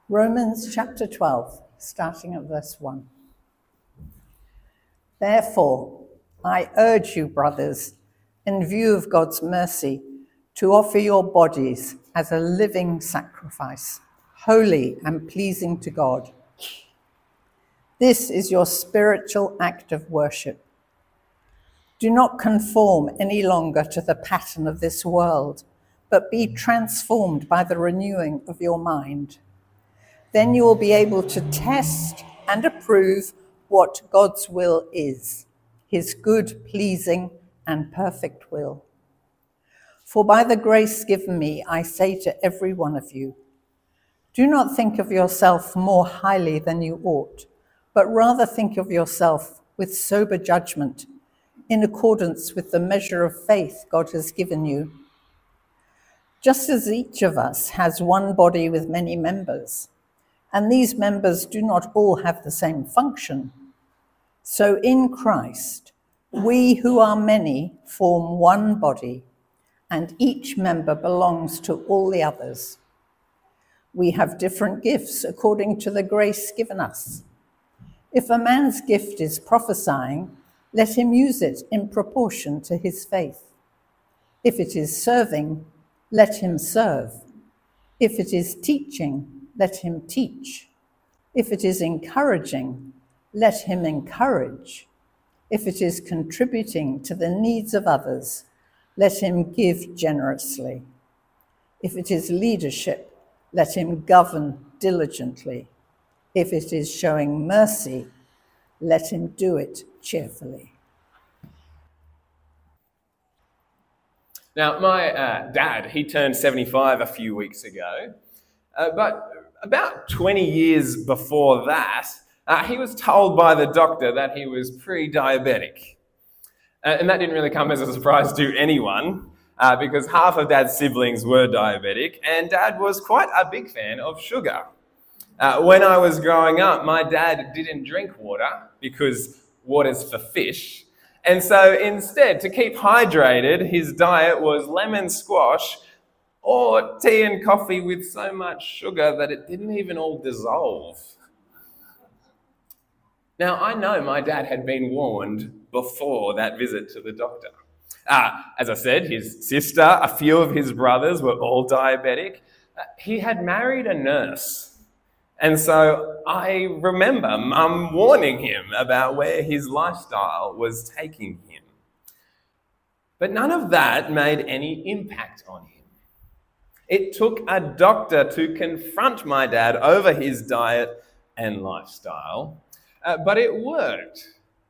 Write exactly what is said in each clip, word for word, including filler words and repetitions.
Romans chapter twelve, starting at verse one. Therefore, I urge you, brothers, in view of God's mercy, to offer your bodies as a living sacrifice, holy and pleasing to God. This is your spiritual act of worship. Do not conform any longer to the pattern of this world, but be transformed by the renewing of your mind. Then you will be able to test and approve what God's will is, his good, pleasing, and perfect will. For by the grace given me, I say to every one of you, do not think of yourself more highly than you ought, but rather think of yourself with sober judgment, in accordance with the measure of faith God has given you. Just as each of us has one body with many members, and these members do not all have the same function, so in Christ, we who are many form one body, and each member belongs to all the others. We have different gifts according to the grace given us. If a man's gift is prophesying, let him use it in proportion to his faith. If it is serving, let him serve. If it is teaching, let him teach. If it is encouraging, let him encourage. If it is contributing to the needs of others, let him give generously. If it is leadership, let him govern diligently. If it is showing mercy, let him do it cheerfully. Now, my uh, dad, he turned seventy-five a few weeks ago, uh, but about twenty years before that, uh, he was told by the doctor that he was pre-diabetic. Uh, and that didn't really come as a surprise to anyone, uh, because half of Dad's siblings were diabetic, and Dad was quite a big fan of sugar. Uh, when I was growing up, my dad didn't drink water because water's for fish. And so instead, to keep hydrated, his diet was lemon squash or tea and coffee with so much sugar that it didn't even all dissolve. Now, I know my dad had been warned before that visit to the doctor. Uh, as I said, his sister, a few of his brothers were all diabetic. Uh, he had married a nurse. And so I remember Mum warning him about where his lifestyle was taking him. But none of that made any impact on him. It took a doctor to confront my dad over his diet and lifestyle, uh, but it worked.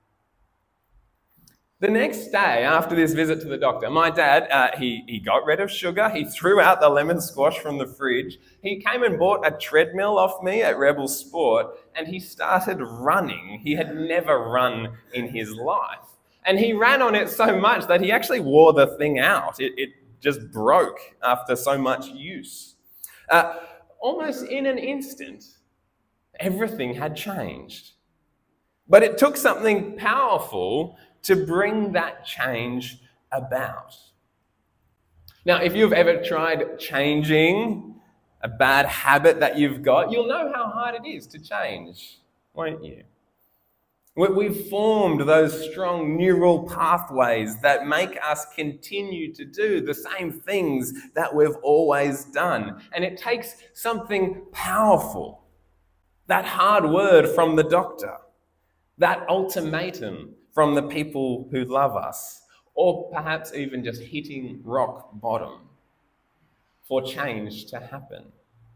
The next day after this visit to the doctor, my dad, uh, he, he got rid of sugar, he threw out the lemon squash from the fridge, he came and bought a treadmill off me at Rebel Sport, and he started running. He had never run in his life. And he ran on it so much that he actually wore the thing out. It, it just broke after so much use. Uh, almost in an instant, everything had changed. But it took something powerful to bring that change about. Now, if you've ever tried changing a bad habit that you've got, you'll know how hard it is to change, won't you? We've formed those strong neural pathways that make us continue to do the same things that we've always done. And it takes something powerful, that hard word from the doctor, that ultimatum from the people who love us, or perhaps even just hitting rock bottom for change to happen.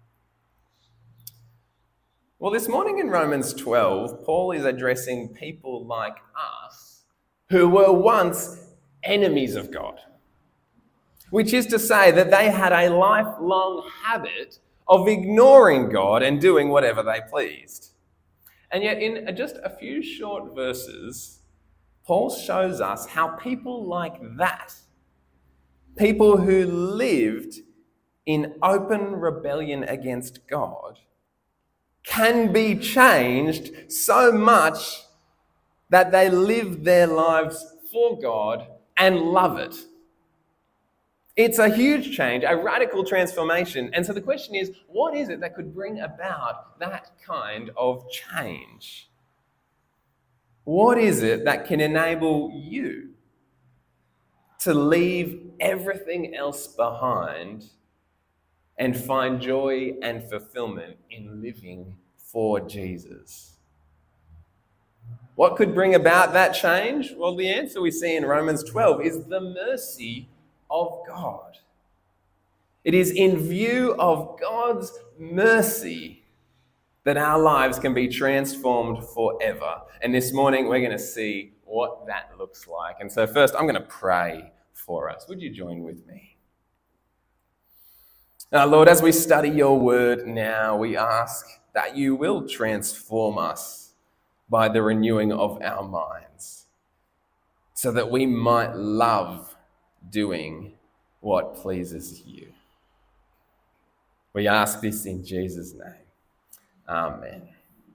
Well, this morning in Romans twelve, Paul is addressing people like us who were once enemies of God, which is to say that they had a lifelong habit of ignoring God and doing whatever they pleased. And yet in just a few short verses, Paul shows us how people like that, people who lived in open rebellion against God, can be changed so much that they live their lives for God and love it. It's a huge change, a radical transformation. And so the question is, what is it that could bring about that kind of change? What is it that can enable you to leave everything else behind and find joy and fulfillment in living for Jesus? What could bring about that change? Well, the answer we see in Romans twelve is the mercy of God. It is in view of God's mercy that our lives can be transformed forever. And this morning we're going to see what that looks like. And so first I'm going to pray for us. Would you join with me? Now, Lord, as we study your word now, we ask that you will transform us by the renewing of our minds so that we might love doing what pleases you. We ask this in Jesus' name. Amen.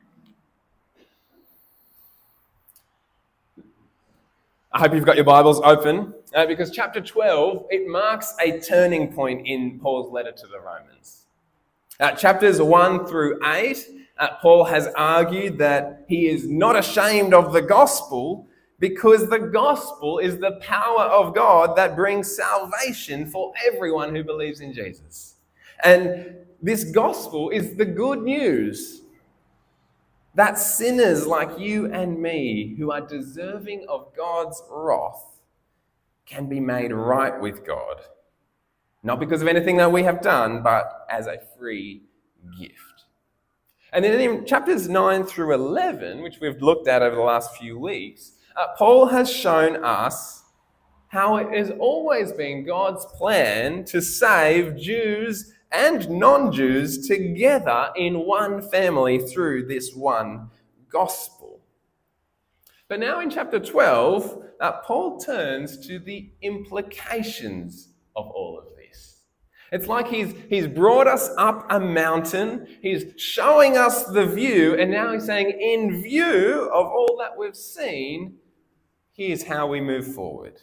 I hope you've got your Bibles open uh, because chapter twelve, it marks a turning point in Paul's letter to the Romans. Uh, chapters one through eight, uh, Paul has argued that he is not ashamed of the gospel because the gospel is the power of God that brings salvation for everyone who believes in Jesus. And this gospel is the good news that sinners like you and me, who are deserving of God's wrath, can be made right with God. Not because of anything that we have done, but as a free gift. And then in chapters nine through eleven, which we've looked at over the last few weeks, uh, Paul has shown us how it has always been God's plan to save Jews and non-Jews together in one family through this one gospel. But now in chapter twelve, uh, Paul turns to the implications of all of this. It's like he's, he's brought us up a mountain, he's showing us the view, and now he's saying, in view of all that we've seen, here's how we move forward.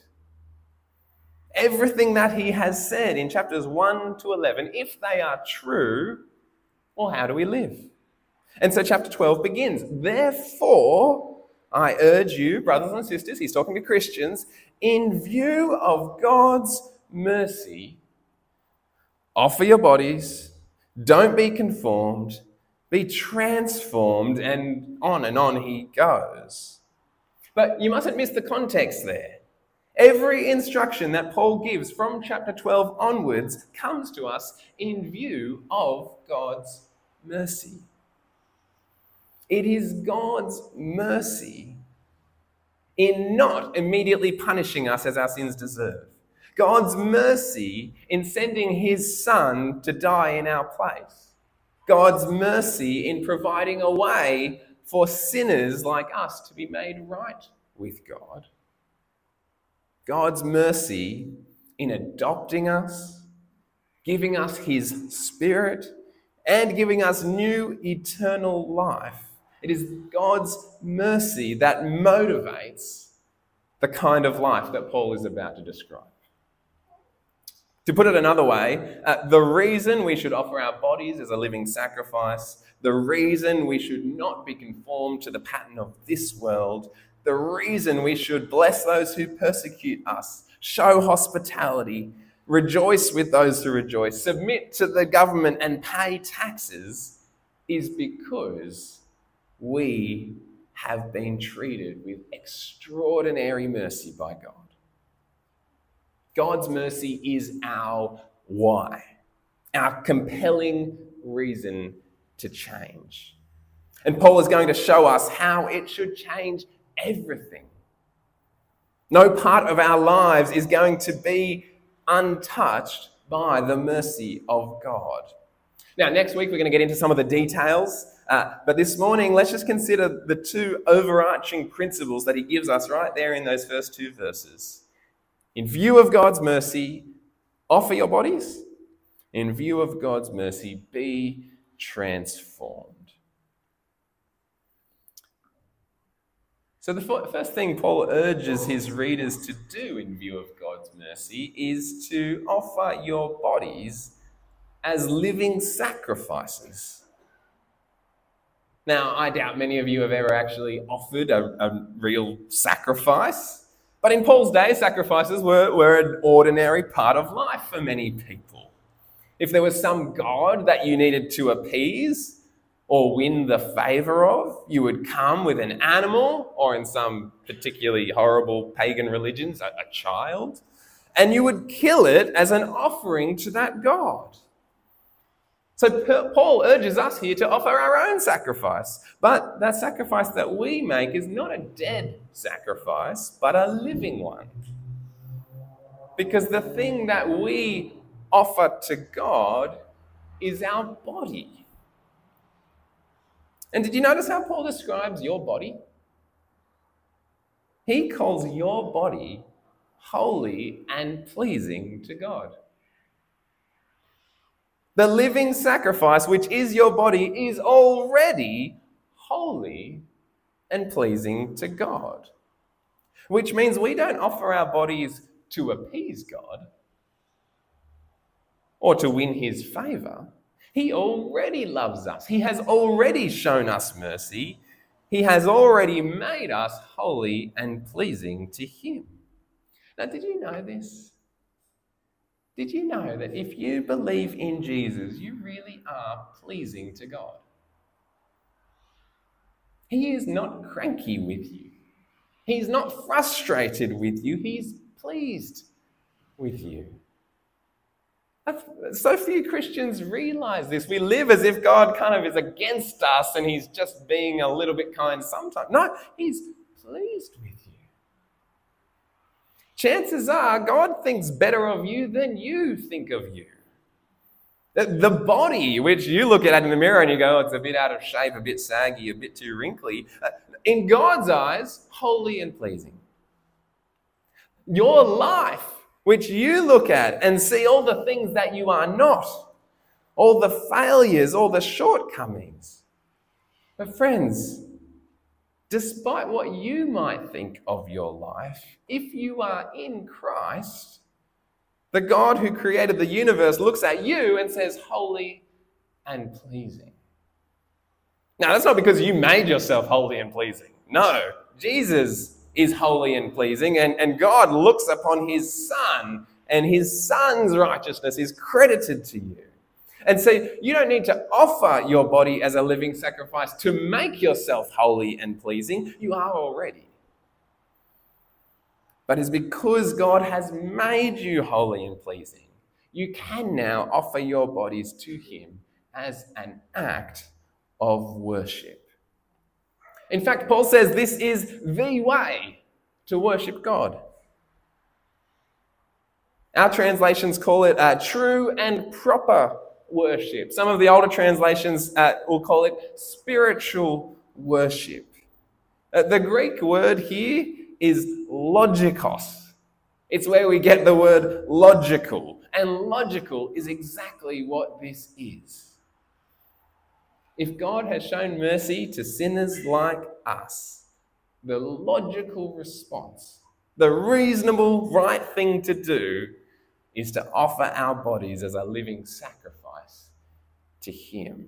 Everything that he has said in chapters one to eleven, if they are true, well, how do we live? And so chapter twelve begins. Therefore, I urge you, brothers and sisters, he's talking to Christians, in view of God's mercy, offer your bodies, don't be conformed, be transformed, and on and on he goes. But you mustn't miss the context there. Every instruction that Paul gives from chapter twelve onwards comes to us in view of God's mercy. It is God's mercy in not immediately punishing us as our sins deserve. God's mercy in sending his Son to die in our place. God's mercy in providing a way for sinners like us to be made right with God. God's mercy in adopting us, giving us his Spirit, and giving us new eternal life. It is God's mercy that motivates the kind of life that Paul is about to describe. To put it another way, uh, the reason we should offer our bodies as a living sacrifice, the reason we should not be conformed to the pattern of this world, the reason we should bless those who persecute us, show hospitality, rejoice with those who rejoice, submit to the government and pay taxes is because we have been treated with extraordinary mercy by God. God's mercy is our why, our compelling reason to change. And Paul is going to show us how it should change everything. No part of our lives is going to be untouched by the mercy of God. Now, next week we're going to get into some of the details, uh, but this morning let's just consider the two overarching principles that he gives us right there in those first two verses. In view of God's mercy, offer your bodies. In view of God's mercy, be transformed. So the first thing Paul urges his readers to do in view of God's mercy is to offer your bodies as living sacrifices. Now, I doubt many of you have ever actually offered a, a real sacrifice, but in Paul's day, sacrifices were, were an ordinary part of life for many people. If there was some god that you needed to appease or win the favour of, you would come with an animal, or in some particularly horrible pagan religions, a, a child, and you would kill it as an offering to that god. So Paul urges us here to offer our own sacrifice, but that sacrifice that we make is not a dead sacrifice, but a living one. Because the thing that we offer to God is our body. And did you notice how Paul describes your body? He calls your body holy and pleasing to God. The living sacrifice, which is your body, is already holy and pleasing to God. Which means we don't offer our bodies to appease God or to win his favour. He already loves us. He has already shown us mercy. He has already made us holy and pleasing to him. Now, did you know this? Did you know that if you believe in Jesus, you really are pleasing to God? He is not cranky with you. He's not frustrated with you. He's pleased with you. So few Christians realize this. We live as if God kind of is against us and he's just being a little bit kind sometimes. No, he's pleased with you. Chances are God thinks better of you than you think of you. The body, which you look at in the mirror and you go, oh, it's a bit out of shape, a bit saggy, a bit too wrinkly, in God's eyes, holy and pleasing. Your life, which you look at and see all the things that you are not, all the failures, all the shortcomings. But friends, despite what you might think of your life, if you are in Christ, the God who created the universe looks at you and says, holy and pleasing. Now, that's not because you made yourself holy and pleasing. No, Jesus is holy and pleasing, and, and God looks upon his Son, and his Son's righteousness is credited to you. And so you don't need to offer your body as a living sacrifice to make yourself holy and pleasing. You are already. But it's because God has made you holy and pleasing, you can now offer your bodies to him as an act of worship. In fact, Paul says this is the way to worship God. Our translations call it uh, true and proper worship. Some of the older translations uh, will call it spiritual worship. Uh, the Greek word here is logikos. It's where we get the word logical. And logical is exactly what this is. If God has shown mercy to sinners like us, the logical response, the reasonable right thing to do is to offer our bodies as a living sacrifice to him.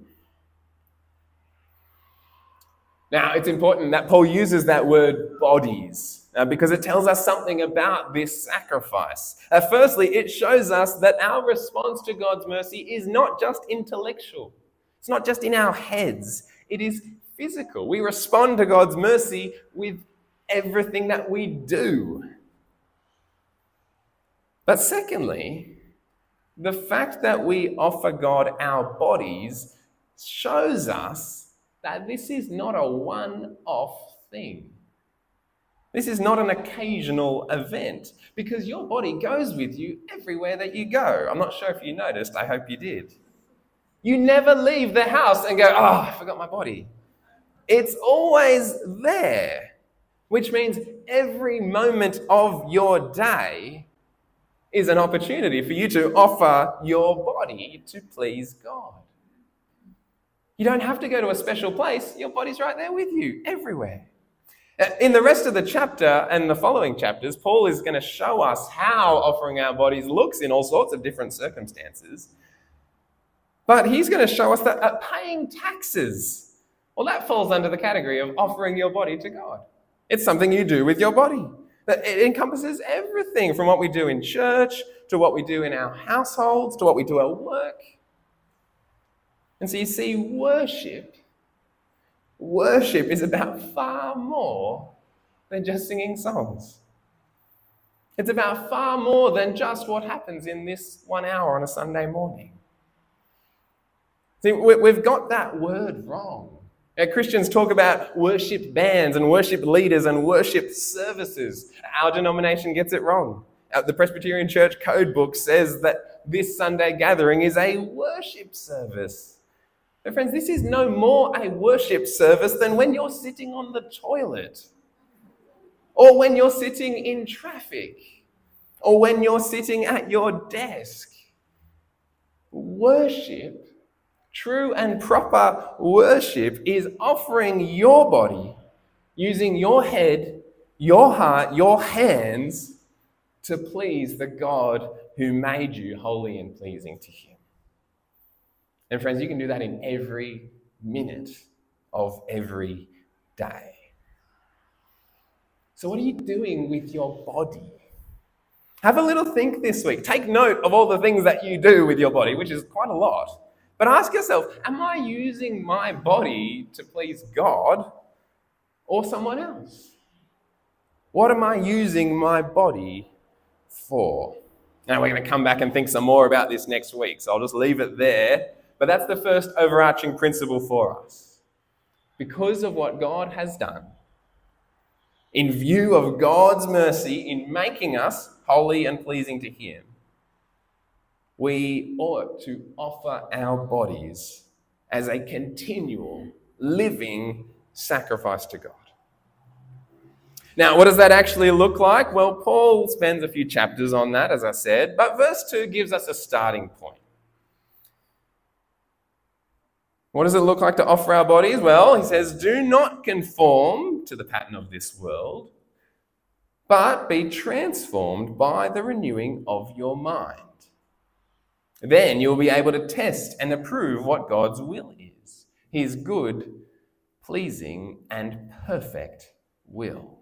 Now, it's important that Paul uses that word bodies uh, because it tells us something about this sacrifice. Uh, firstly, it shows us that our response to God's mercy is not just intellectual. It's not just in our heads. It is physical. We respond to God's mercy with everything that we do. But secondly, the fact that we offer God our bodies shows us that this is not a one-off thing. This is not an occasional event, because your body goes with you everywhere that you go. I'm not sure if you noticed. I hope you did. You never leave the house and go, oh, I forgot my body. It's always there, which means every moment of your day is an opportunity for you to offer your body to please God. You don't have to go to a special place. Your body's right there with you, everywhere. In the rest of the chapter and the following chapters, Paul is going to show us how offering our bodies looks in all sorts of different circumstances. But he's going to show us that uh, paying taxes, well, that falls under the category of offering your body to God. It's something you do with your body. It encompasses everything from what we do in church to what we do in our households to what we do at work. And so you see, worship, worship is about far more than just singing songs. It's about far more than just what happens in this one hour on a Sunday morning. See, we've got that word wrong. Christians talk about worship bands and worship leaders and worship services. Our denomination gets it wrong. The Presbyterian Church Code Book says that this Sunday gathering is a worship service. But friends, this is no more a worship service than when you're sitting on the toilet, or when you're sitting in traffic, or when you're sitting at your desk. Worship, true and proper worship, is offering your body, using your head, your heart, your hands to please the God who made you holy and pleasing to Him. And friends, you can do that in every minute of every day. So what are you doing with your body? Have a little think this week. Take note of all the things that you do with your body, which is quite a lot. But ask yourself, am I using my body to please God or someone else? What am I using my body for? Now, we're going to come back and think some more about this next week, so I'll just leave it there. But that's the first overarching principle for us. Because of what God has done, in view of God's mercy in making us holy and pleasing to Him, we ought to offer our bodies as a continual, living sacrifice to God. Now, what does that actually look like? Well, Paul spends a few chapters on that, as I said, but verse two gives us a starting point. What does it look like to offer our bodies? Well, he says, do not conform to the pattern of this world, but be transformed by the renewing of your mind. Then you'll be able to test and approve what God's will is, His good, pleasing, and perfect will.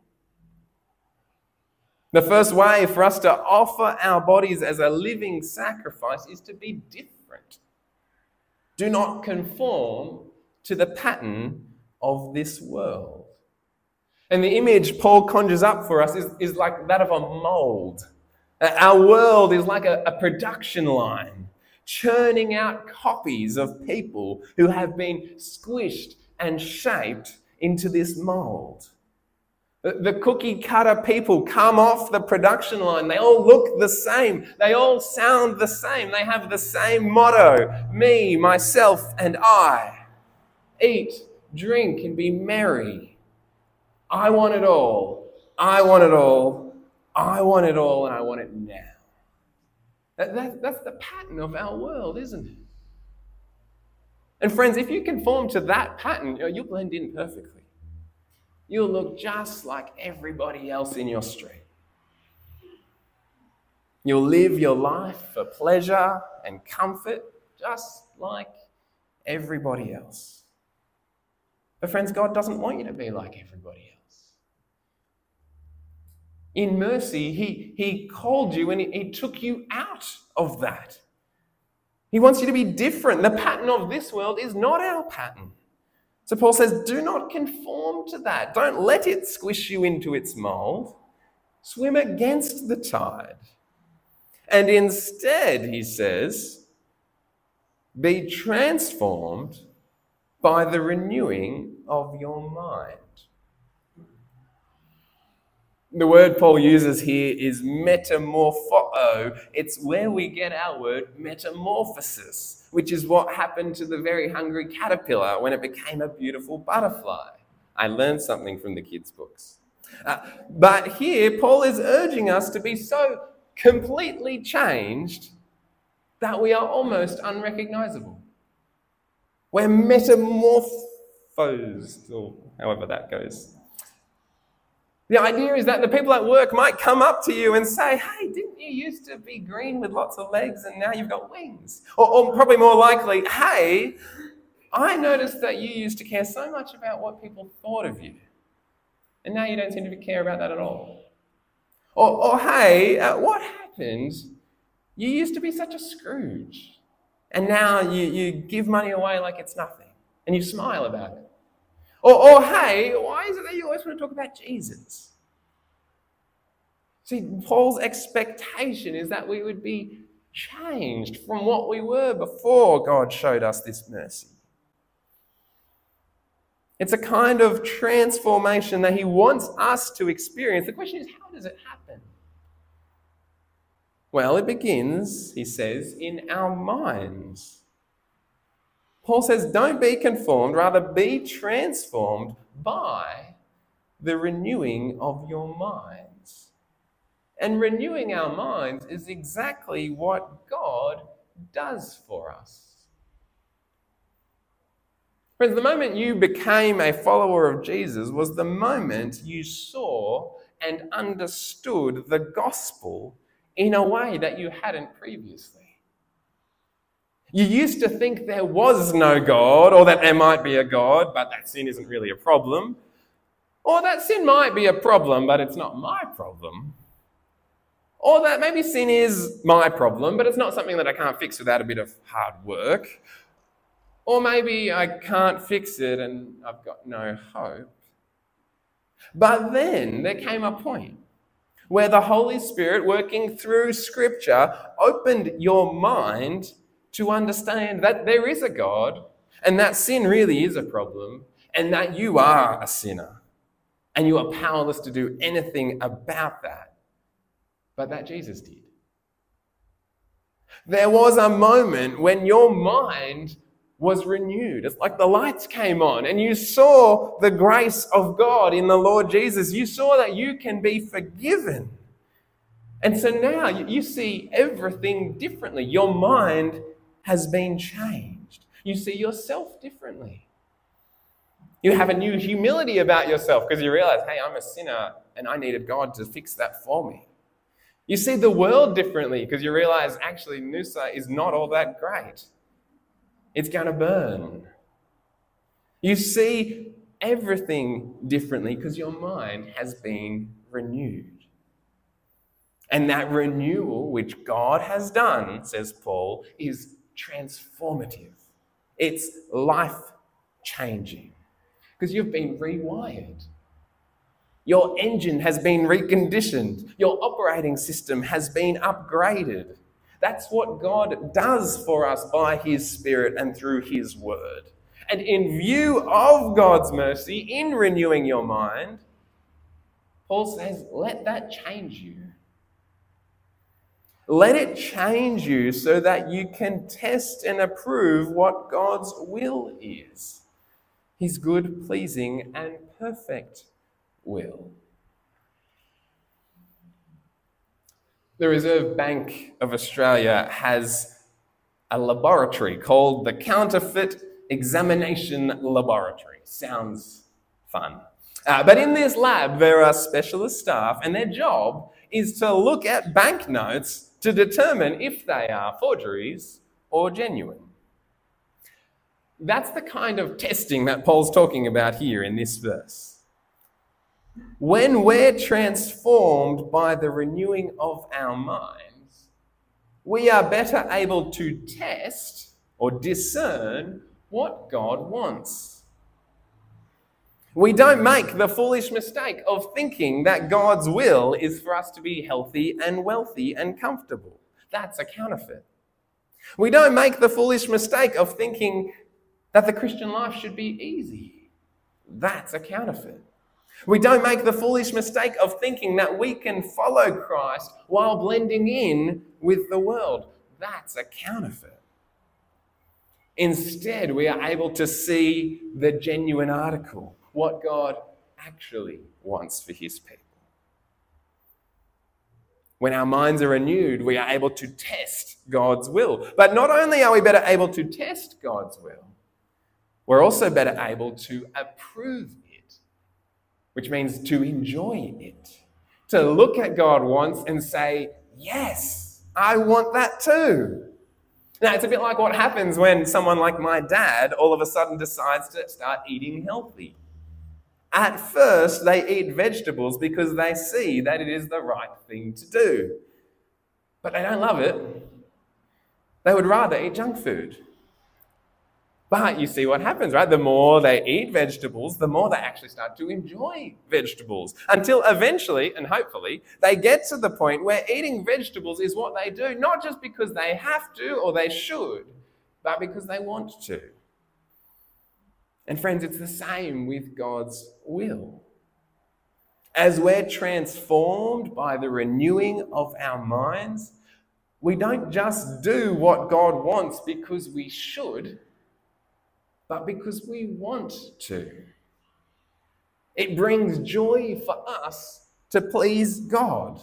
The first way for us to offer our bodies as a living sacrifice is to be different. Do not conform to the pattern of this world. And the image Paul conjures up for us is, is like that of a mold. Our world is like a, a production line, churning out copies of people who have been squished and shaped into this mold. The cookie cutter people come off the production line. They all look the same. They all sound the same. They have the same motto: me, myself, and I. Eat, drink, and be merry. I want it all. I want it all. I want it all, and I want it now. That, that, that's the pattern of our world, isn't it? And friends, if you conform to that pattern, you'll blend in perfectly. You'll look just like everybody else in your street. You'll live your life for pleasure and comfort just like everybody else. But friends, God doesn't want you to be like everybody else. In mercy, He, he called you and he, he took you out of that. He wants you to be different. The pattern of this world is not our pattern. So Paul says, do not conform to that. Don't let it squish you into its mold. Swim against the tide. And instead, he says, be transformed by the renewing of your mind. The word Paul uses here is metamorpho. It's where we get our word metamorphosis, which is what happened to the very hungry caterpillar when it became a beautiful butterfly. I learned something from the kids' books. Uh, but here, Paul is urging us to be so completely changed that we are almost unrecognizable. We're metamorphosed, or however that goes. The idea is that the people at work might come up to you and say, hey, didn't you used to be green with lots of legs and now you've got wings? Or, or probably more likely, hey, I noticed that you used to care so much about what people thought of you. And now you don't seem to care about that at all. Or, or hey, uh, what happened? You used to be such a Scrooge. And now you, you give money away like it's nothing. And you smile about it. Or, or, hey, why is it that you always want to talk about Jesus? See, Paul's expectation is that we would be changed from what we were before God showed us this mercy. It's a kind of transformation that he wants us to experience. The question is, how does it happen? Well, it begins, he says, in our minds. Paul says, don't be conformed, rather be transformed by the renewing of your minds. And renewing our minds is exactly what God does for us. Friends, the moment you became a follower of Jesus was the moment you saw and understood the gospel in a way that you hadn't previously. You used to think there was no God, or that there might be a God, but that sin isn't really a problem. Or that sin might be a problem, but it's not my problem. Or that maybe sin is my problem, but it's not something that I can't fix without a bit of hard work. Or maybe I can't fix it and I've got no hope. But then there came a point where the Holy Spirit, working through Scripture, opened your mind to understand that there is a God and that sin really is a problem and that you are a sinner and you are powerless to do anything about that, but that Jesus did. There was a moment when your mind was renewed. It's like the lights came on and you saw the grace of God in the Lord Jesus. You saw that you can be forgiven. And so now you see everything differently. Your mind has been changed. You see yourself differently. You have a new humility about yourself because you realize, hey, I'm a sinner and I needed God to fix that for me. You see the world differently because you realize, actually, Noosa is not all that great. It's going to burn. You see everything differently because your mind has been renewed. And that renewal, which God has done, says Paul, is transformative. It's life-changing because you've been rewired. Your engine has been reconditioned. Your operating system has been upgraded. That's what God does for us by his Spirit and through his word. And in view of God's mercy in renewing your mind, Paul says, let that change you. Let it change you so that you can test and approve what God's will is. His good, pleasing, and perfect will. The Reserve Bank of Australia has a laboratory called the Counterfeit Examination Laboratory. Sounds fun. Uh, but in this lab, there are specialist staff, and their job is to look at banknotes to determine if they are forgeries or genuine. That's the kind of testing that Paul's talking about here in this verse. When we're transformed by the renewing of our minds, we are better able to test or discern what God wants. We don't make the foolish mistake of thinking that God's will is for us to be healthy and wealthy and comfortable. That's a counterfeit. We don't make the foolish mistake of thinking that the Christian life should be easy. That's a counterfeit. We don't make the foolish mistake of thinking that we can follow Christ while blending in with the world. That's a counterfeit. Instead, we are able to see the genuine article, what God actually wants for his people. When our minds are renewed, we are able to test God's will. But not only are we better able to test God's will, we're also better able to approve it. which means to enjoy it. To look at God once and say, yes, I want that too. Now, it's a bit like what happens when someone like my dad all of a sudden decides to start eating healthy. At first, they eat vegetables because they see that it is the right thing to do. But they don't love it. They would rather eat junk food. But you see what happens, right? The more they eat vegetables, the more they actually start to enjoy vegetables. Until eventually, and hopefully, they get to the point where eating vegetables is what they do, not just because they have to or they should, but because they want to. And friends, it's the same with God's will. As we're transformed by the renewing of our minds, we don't just do what God wants because we should, but because we want to. It brings joy for us to please God.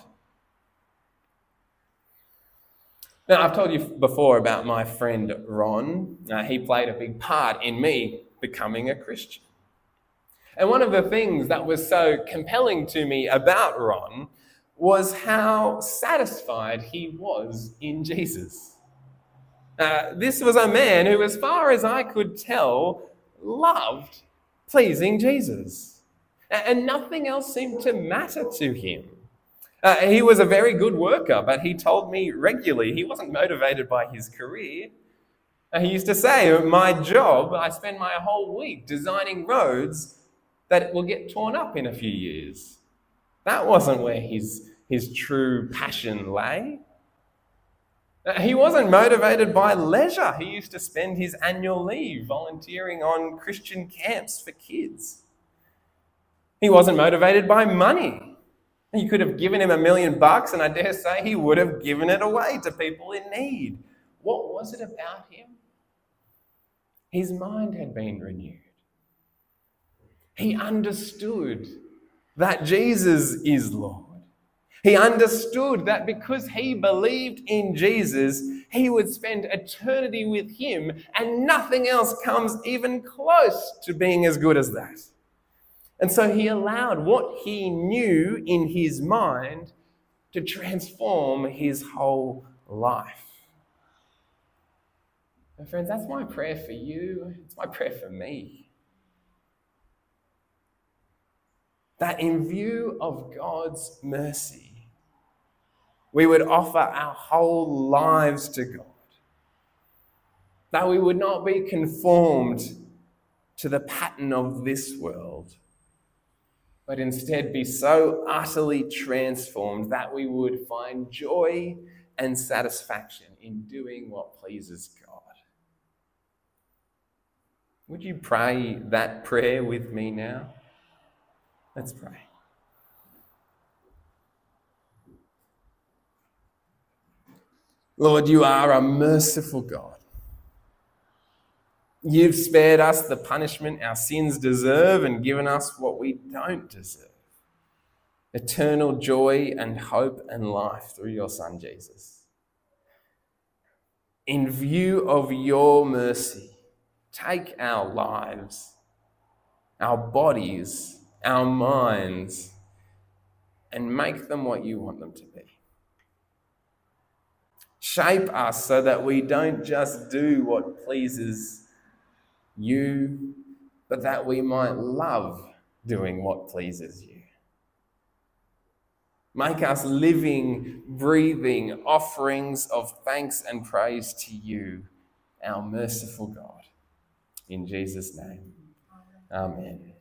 Now, I've told you before about my friend Ron. Uh, he played a big part in me becoming a Christian. And one of the things that was so compelling to me about Ron was how satisfied he was in Jesus. Uh, this was a man who, as far as I could tell, loved pleasing Jesus. And nothing else seemed to matter to him. Uh, he was a very good worker, but he told me regularly he wasn't motivated by his career. Uh, he used to say, my job, I spend my whole week designing roads that will get torn up in a few years. That wasn't where his, his true passion lay. He wasn't motivated by leisure. He used to spend his annual leave volunteering on Christian camps for kids. He wasn't motivated by money. You could have given him a million bucks, and I dare say he would have given it away to people in need. What was it about him? His mind had been renewed. He understood that Jesus is Lord. He understood that because he believed in Jesus, he would spend eternity with him, and nothing else comes even close to being as good as that. And so he allowed what he knew in his mind to transform his whole life. And friends, that's my prayer for you. It's my prayer for me. That in view of God's mercy, we would offer our whole lives to God. That we would not be conformed to the pattern of this world, but instead be so utterly transformed that we would find joy and satisfaction in doing what pleases God. Would you pray that prayer with me now? Let's pray. Lord, you are a merciful God. You've spared us the punishment our sins deserve and given us what we don't deserve. Eternal joy and hope and life through your Son, Jesus. In view of your mercy, take our lives, our bodies, our minds, and make them what you want them to be. Shape us so that we don't just do what pleases you, but that we might love doing what pleases you. Make us living, breathing offerings of thanks and praise to you, our merciful God. In Jesus' name, amen.